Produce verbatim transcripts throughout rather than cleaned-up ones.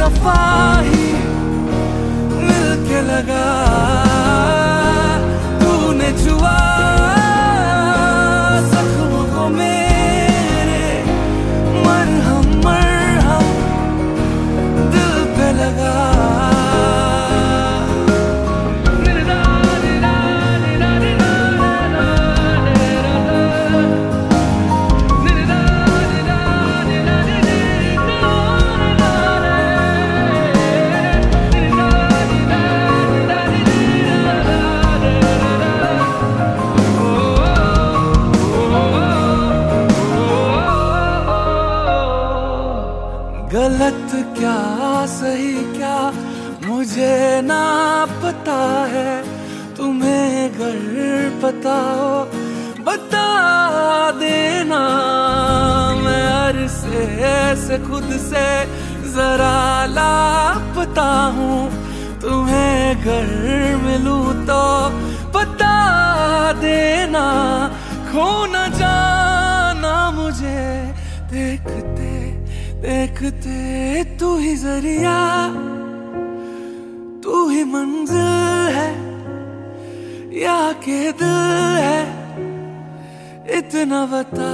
दफा ही मिलके लगा, तूने छुआ जख्मों को मेरे, मरहम मरहम दिल पे लगा। गलत क्या सही क्या मुझे ना पता है, तुम्हें अगर पता हो बता देना। मैं अरसे से खुद से जरा लापता हूँ, तुम्हें अगर मिलूं तो बता देना। खो न जाना मुझे देखते देखते, तू ही जरिया तू ही मंजिल है या के दिल है, इतना बता।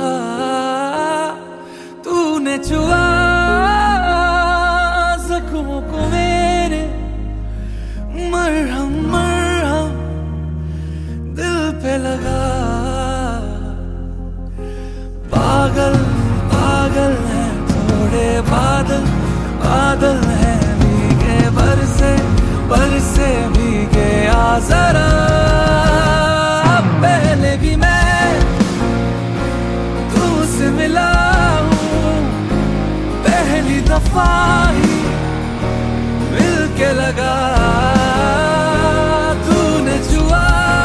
तूने छुआ जख्मों को मेरे, मरहम मरहम दिल पे लगा। पागल पागल है थोड़े बादल, बादल है भीगे बरसे बरसे भीगे आ जरा। पहले भी मैं तुमसे मिला हूँ, पहली दफा ही मिलके लगा, तूने छुआ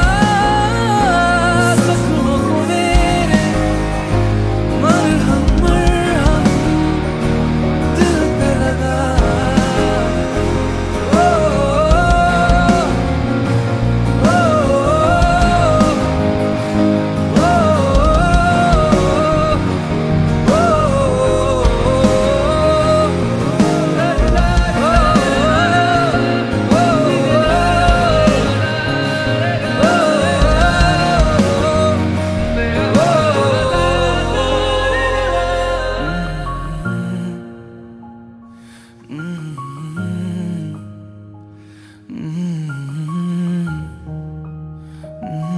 जख्मों को मेरे, मरहम मरहम दिल पे लगा। ओ, ओ, ओ, Mm-hmm.